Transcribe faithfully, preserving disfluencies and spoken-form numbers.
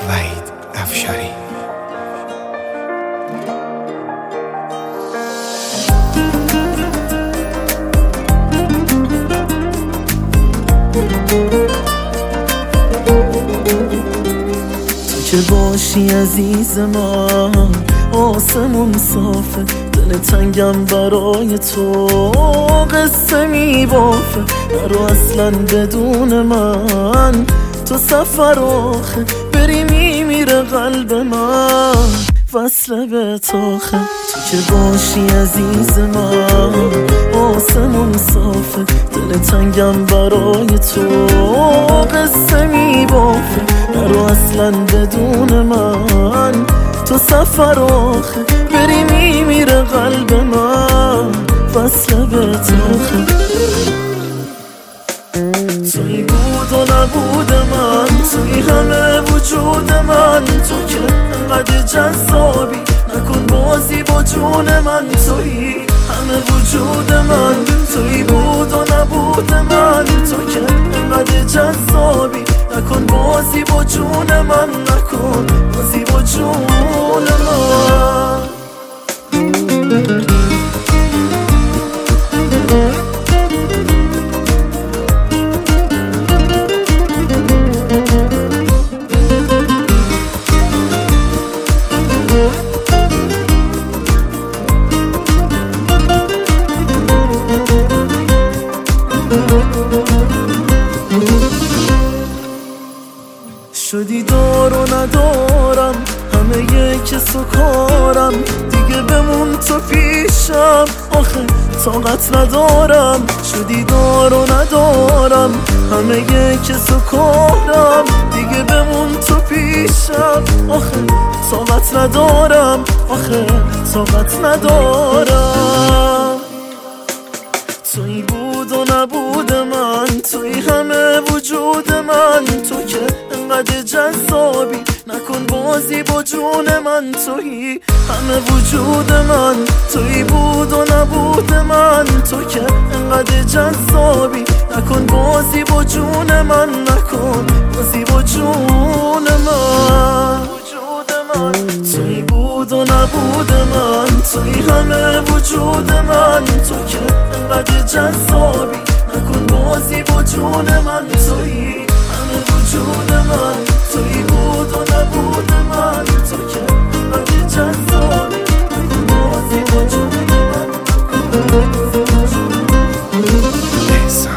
وحید افشاری. تو که باشی عزیز من آسمون صافه، دل تنگم برای تو قصه میبافه. نرو اصلا بدون من تو سفر آخه، بری میمیره قلب من وصله به تاخه. تو که باشی عزیز من آسمون صافه، دل تنگم برای تو قصه میبافه. نرو اصلا بدون من تو سفر آخه، بری میمیره قلب من وصله به تاخه. توی بود و نبود من، توی همه وجود من، تو که انقدر جذابی نکن بازی با جون من. توی همه وجود من، توی بود و نبود من، تو که انقدر جذابی نکن بازی با جون من، نکن بازی با جون من. شدی دار و ندارم، همه یک سکارم، دیگه بمون تو پیشم، آخه طاقت ندارم. شدی دار و ندارم، همه یک سکارم، دیگه بمون تو پیشم، آخه طاقت ندارم، آخه طاقت ندارم. توی بود و نبود من، توی همه وجود من، تو که انقدر جذابی نکن بازی با جون من. توی همه وجود من، توی بود و نبود من، تو که انقدر جذابی نکن بازی با جون من، نکن بازی با جون من. توی بود و نبود من، توی همه وجود من، تو که انقدر جذابی نکن بازی با جون من. توی همه وجود من، توی بود و نبود من، تو که انقدر جذابی نکن بازی با جون من.